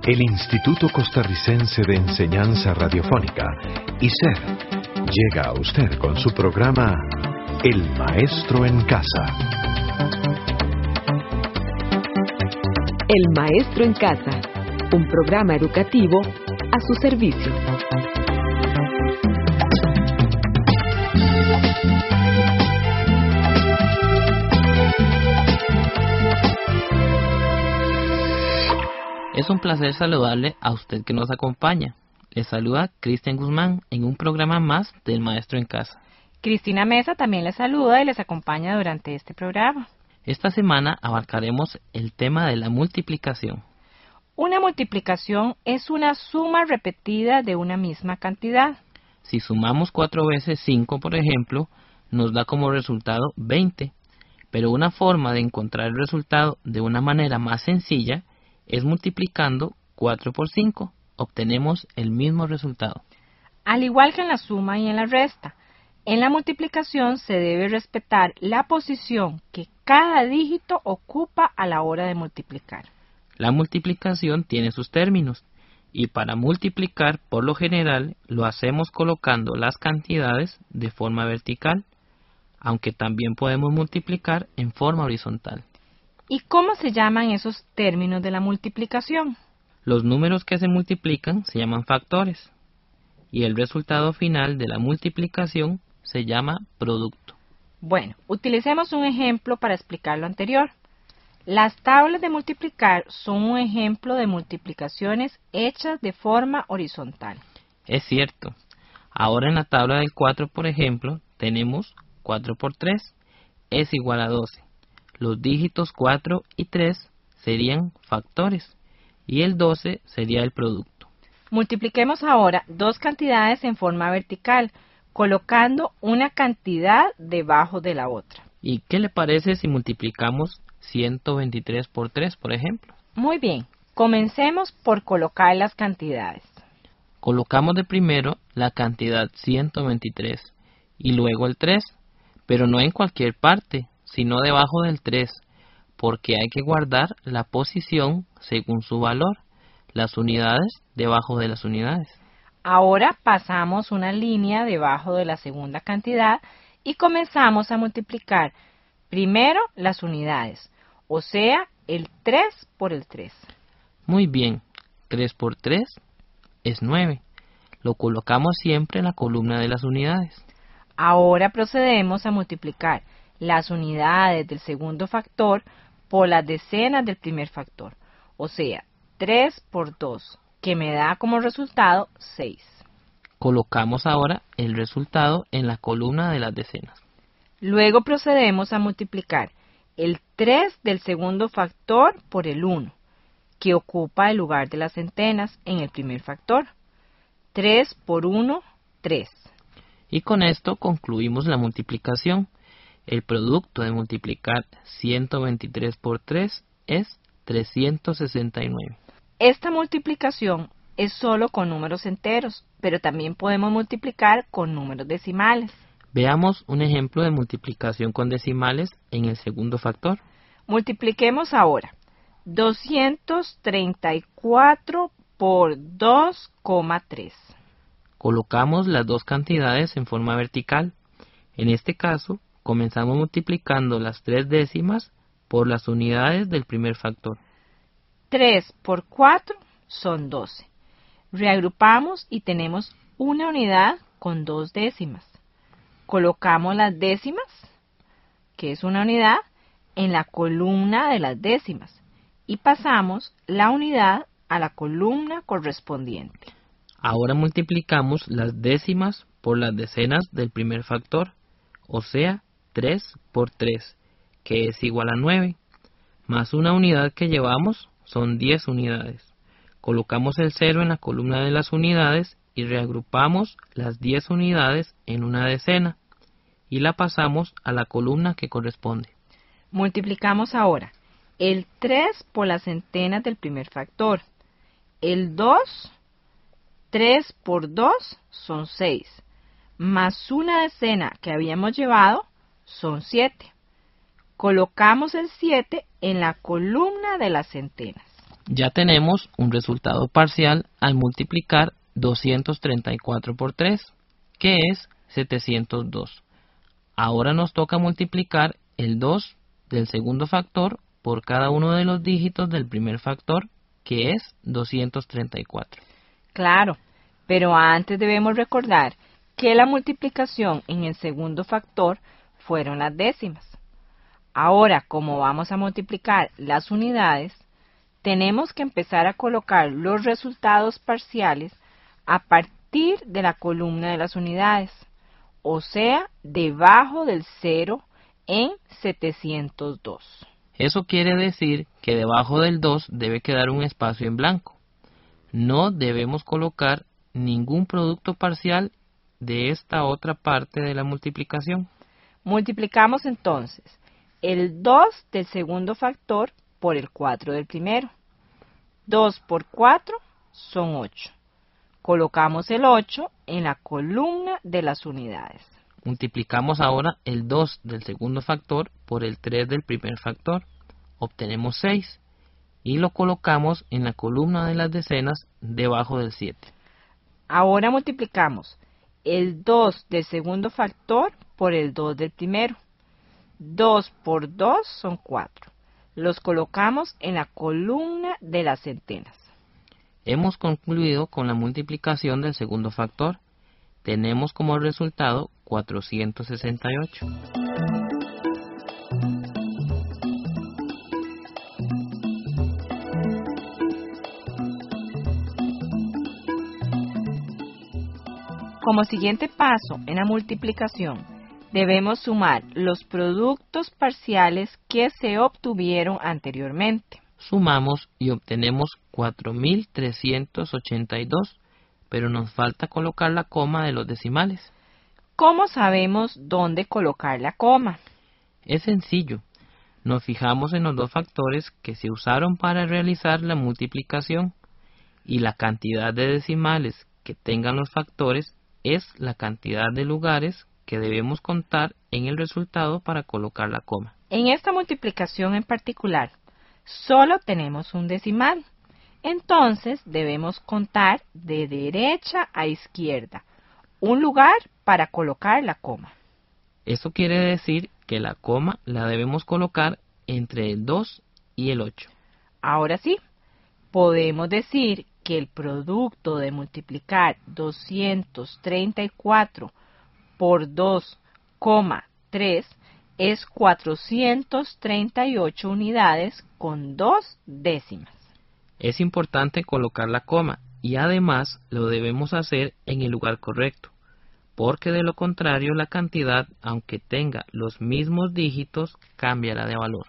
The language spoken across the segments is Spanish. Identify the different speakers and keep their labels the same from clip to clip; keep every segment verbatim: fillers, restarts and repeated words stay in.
Speaker 1: El Instituto Costarricense de Enseñanza Radiofónica, I C E R, llega a usted con su programa El Maestro en Casa.
Speaker 2: El Maestro en Casa, un programa educativo a su servicio.
Speaker 3: Es un placer saludarle a usted que nos acompaña. Le saluda Cristian Guzmán en un programa más del Maestro en Casa.
Speaker 4: Cristina Mesa también les saluda y les acompaña durante este programa.
Speaker 3: Esta semana abarcaremos el tema de la multiplicación.
Speaker 4: Una multiplicación es una suma repetida de una misma cantidad.
Speaker 3: Si sumamos cuatro veces cinco, por ejemplo, nos da como resultado veinte. Pero una forma de encontrar el resultado de una manera más sencilla es multiplicando cuatro por cinco. Obtenemos el mismo resultado.
Speaker 4: Al igual que en la suma y en la resta, en la multiplicación se debe respetar la posición que cada dígito ocupa a la hora de multiplicar.
Speaker 3: La multiplicación tiene sus términos, y para multiplicar, por lo general, lo hacemos colocando las cantidades de forma vertical, aunque también podemos multiplicar en forma horizontal.
Speaker 4: ¿Y cómo se llaman esos términos de la multiplicación?
Speaker 3: Los números que se multiplican se llaman factores, y el resultado final de la multiplicación se llama producto.
Speaker 4: Bueno, utilicemos un ejemplo para explicar lo anterior. Las tablas de multiplicar son un ejemplo de multiplicaciones hechas de forma horizontal.
Speaker 3: Es cierto. Ahora en la tabla del cuatro, por ejemplo, tenemos cuatro por tres es igual a doce. Los dígitos cuatro y tres serían factores y el doce sería el producto.
Speaker 4: Multipliquemos ahora dos cantidades en forma vertical, colocando una cantidad debajo de la otra.
Speaker 3: ¿Y qué le parece si multiplicamos ciento veintitrés por tres, por ejemplo?
Speaker 4: Muy bien, comencemos por colocar las cantidades.
Speaker 3: Colocamos de primero la cantidad ciento veintitrés y luego el tres, pero no en cualquier parte, sino debajo del tres, porque hay que guardar la posición según su valor, las unidades debajo de las unidades.
Speaker 4: Ahora pasamos una línea debajo de la segunda cantidad y comenzamos a multiplicar primero las unidades, o sea, el tres por el tres.
Speaker 3: Muy bien, tres por tres es nueve. Lo colocamos siempre en la columna de las unidades.
Speaker 4: Ahora procedemos a multiplicar las unidades del segundo factor por las decenas del primer factor, o sea, tres por dos, que me da como resultado seis.
Speaker 3: Colocamos ahora el resultado en la columna de las decenas.
Speaker 4: Luego procedemos a multiplicar el tres del segundo factor por el uno, que ocupa el lugar de las centenas en el primer factor. tres por uno, tres.
Speaker 3: Y con esto concluimos la multiplicación. El producto de multiplicar ciento veintitrés por tres es trescientos sesenta y nueve.
Speaker 4: Esta multiplicación es solo con números enteros, pero también podemos multiplicar con números decimales.
Speaker 3: Veamos un ejemplo de multiplicación con decimales en el segundo factor.
Speaker 4: Multipliquemos ahora doscientos treinta y cuatro por dos coma tres.
Speaker 3: Colocamos las dos cantidades en forma vertical. En este caso, comenzamos multiplicando las tres décimas por las unidades del primer factor.
Speaker 4: tres por cuatro son doce. Reagrupamos y tenemos una unidad con dos décimas. Colocamos las décimas, que es una unidad, en la columna de las décimas y pasamos la unidad a la columna correspondiente.
Speaker 3: Ahora multiplicamos las décimas por las decenas del primer factor, o sea, tres por tres, que es igual a nueve, más una unidad que llevamos son diez unidades. Colocamos el cero en la columna de las unidades y reagrupamos las diez unidades en una decena y la pasamos a la columna que corresponde.
Speaker 4: Multiplicamos ahora el tres por las centenas del primer factor, el dos, tres por dos son seis, más una decena que habíamos llevado son siete. Colocamos el siete en la columna de las centenas.
Speaker 3: Ya tenemos un resultado parcial al multiplicar doscientos treinta y cuatro por tres, que es setecientos dos. Ahora nos toca multiplicar el dos del segundo factor por cada uno de los dígitos del primer factor, que es doscientos treinta y cuatro.
Speaker 4: Claro, pero antes debemos recordar que la multiplicación en el segundo factor fueron las décimas. Ahora, como vamos a multiplicar las unidades, tenemos que empezar a colocar los resultados parciales a partir de la columna de las unidades, o sea, debajo del cero en setecientos dos.
Speaker 3: Eso quiere decir que debajo del dos debe quedar un espacio en blanco. No debemos colocar ningún producto parcial de esta otra parte de la multiplicación.
Speaker 4: Multiplicamos entonces el dos del segundo factor por el cuatro del primero. dos por cuatro son ocho. Colocamos el ocho en la columna de las unidades.
Speaker 3: Multiplicamos ahora el dos del segundo factor por el tres del primer factor. Obtenemos seis y lo colocamos en la columna de las decenas debajo del siete.
Speaker 4: Ahora multiplicamos el dos del segundo factor por el dos del primero. dos por dos son cuatro. Los colocamos en la columna de las centenas.
Speaker 3: Hemos concluido con la multiplicación del segundo factor. Tenemos como resultado cuatrocientos sesenta y ocho.
Speaker 4: Como siguiente paso en la multiplicación, debemos sumar los productos parciales que se obtuvieron anteriormente.
Speaker 3: Sumamos y obtenemos cuatro mil trescientos ochenta y dos, pero nos falta colocar la coma de los decimales.
Speaker 4: ¿Cómo sabemos dónde colocar la coma?
Speaker 3: Es sencillo. Nos fijamos en los dos factores que se usaron para realizar la multiplicación y la cantidad de decimales que tengan los factores es la cantidad de lugares que debemos contar en el resultado para colocar la coma.
Speaker 4: En esta multiplicación en particular, solo tenemos un decimal. Entonces debemos contar de derecha a izquierda un lugar para colocar la coma.
Speaker 3: Eso quiere decir que la coma la debemos colocar entre el dos y el ocho.
Speaker 4: Ahora sí, podemos decir que el producto de multiplicar doscientos treinta y cuatro por dos coma tres es cuatrocientos treinta y ocho unidades con dos décimas.
Speaker 3: Es importante colocar la coma y además lo debemos hacer en el lugar correcto, porque de lo contrario la cantidad, aunque tenga los mismos dígitos, cambiará de valor.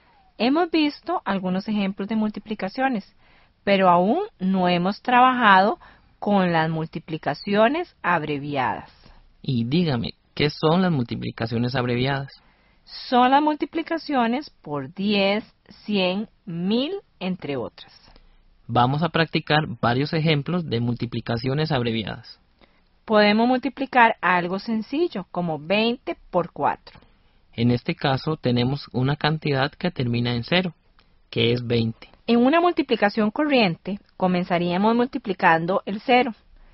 Speaker 4: Hemos visto algunos ejemplos de multiplicaciones, pero aún no hemos trabajado con las multiplicaciones abreviadas.
Speaker 3: Y dígame, ¿qué son las multiplicaciones abreviadas?
Speaker 4: Son las multiplicaciones por diez, cien, mil, entre otras.
Speaker 3: Vamos a practicar varios ejemplos de multiplicaciones abreviadas.
Speaker 4: Podemos multiplicar algo sencillo, como veinte por cuatro.
Speaker 3: En este caso tenemos una cantidad que termina en cero, que es veinte.
Speaker 4: En una multiplicación corriente, comenzaríamos multiplicando el cero.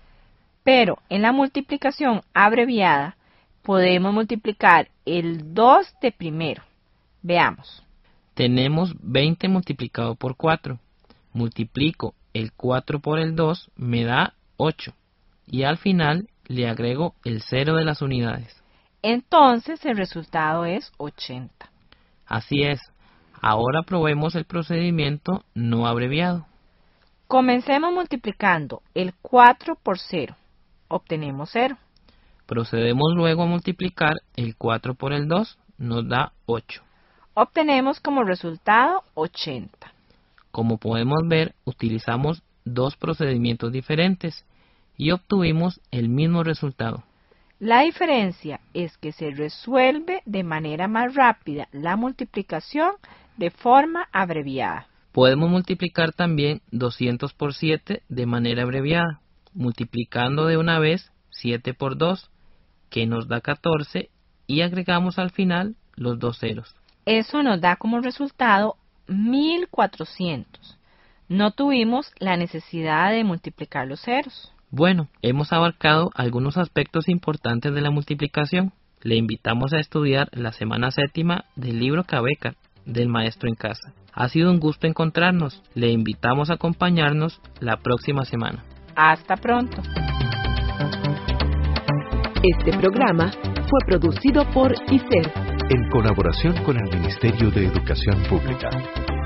Speaker 4: Pero en la multiplicación abreviada, podemos multiplicar el dos de primero. Veamos.
Speaker 3: Tenemos veinte multiplicado por cuatro. Multiplico el cuatro por el dos, me da ocho. Y al final le agrego el cero de las unidades.
Speaker 4: Entonces el resultado es ochenta.
Speaker 3: Así es. Ahora probemos el procedimiento no abreviado.
Speaker 4: Comencemos multiplicando el cuatro por cero. Obtenemos cero.
Speaker 3: Procedemos luego a multiplicar el cuatro por el dos, nos da ocho.
Speaker 4: Obtenemos como resultado ochenta.
Speaker 3: Como podemos ver, utilizamos dos procedimientos diferentes y obtuvimos el mismo resultado.
Speaker 4: La diferencia es que se resuelve de manera más rápida la multiplicación de forma abreviada.
Speaker 3: Podemos multiplicar también doscientos por siete de manera abreviada, multiplicando de una vez siete por dos, que nos da catorce, y agregamos al final los dos ceros.
Speaker 4: Eso nos da como resultado mil cuatrocientos. No tuvimos la necesidad de multiplicar los ceros.
Speaker 3: Bueno, hemos abarcado algunos aspectos importantes de la multiplicación. Le invitamos a estudiar la semana séptima del libro Cabecar del Maestro en Casa. Ha sido un gusto encontrarnos. Le invitamos a acompañarnos la próxima semana.
Speaker 4: Hasta pronto.
Speaker 2: Este programa fue producido por I C E R
Speaker 1: en colaboración con el Ministerio de Educación Pública.